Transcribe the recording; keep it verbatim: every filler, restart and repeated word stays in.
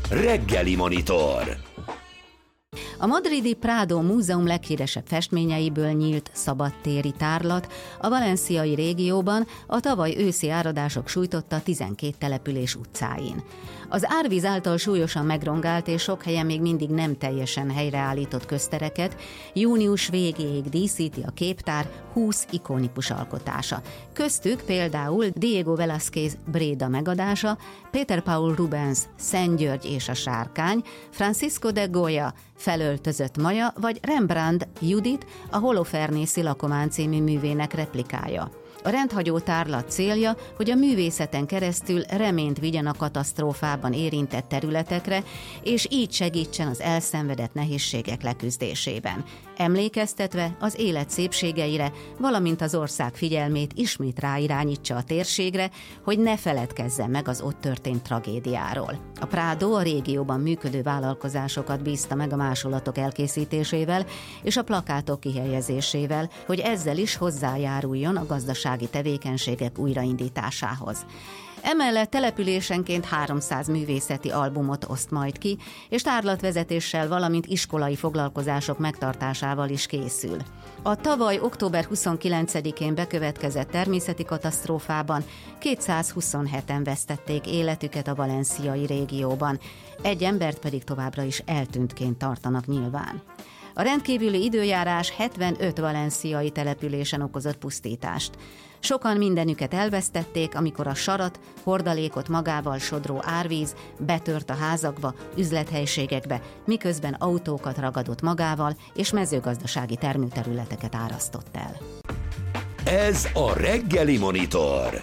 Reggeli Monitor. A madridi Prado Múzeum leghíresebb festményeiből nyílt szabadtéri tárlat a valenciai régióban a tavaly őszi áradások sújtotta tizenkét település utcáin. Az árvíz által súlyosan megrongált és sok helyen még mindig nem teljesen helyreállított köztereket június végéig díszíti a képtár húsz ikonikus alkotása. Köztük például Diego Velázquez Bréda megadása, Peter Paul Rubens Szent György és a sárkány, Francisco de Goya Felöltözött Maja, vagy Rembrandt Judit, a Holofernészی lakomán című művének replikája. A rendhagyó tárlat célja, hogy a művészeten keresztül reményt vigyen a katasztrófában érintett területekre, és így segítsen az elszenvedett nehézségek leküzdésében, emlékeztetve az élet szépségeire, valamint az ország figyelmét ismét ráirányítsa a térségre, hogy ne feledkezzen meg az ott történt tragédiáról. A Prado a régióban működő vállalkozásokat bízta meg a másolatok elkészítésével és a plakátok kihelyezésével, hogy ezzel is hozzájáruljon a gazdasági tevékenységek újraindításához. Emellett településenként háromszáz művészeti albumot oszt majd ki, és tárlatvezetéssel, valamint iskolai foglalkozások megtartásával is készül. A tavaly október huszonkilencedikén bekövetkezett természeti katasztrófában kétszázhuszonheten vesztették életüket a valenciai régióban, egy embert pedig továbbra is eltűntként tartanak nyilván. A rendkívüli időjárás hetvenöt valenciai településen okozott pusztítást. Sokan mindenüket elvesztették, amikor a sarat, hordalékot magával sodró árvíz betört a házakba, üzlethelyiségekbe, miközben autókat ragadott magával és mezőgazdasági termőterületeket árasztott el. Ez a Reggeli Monitor.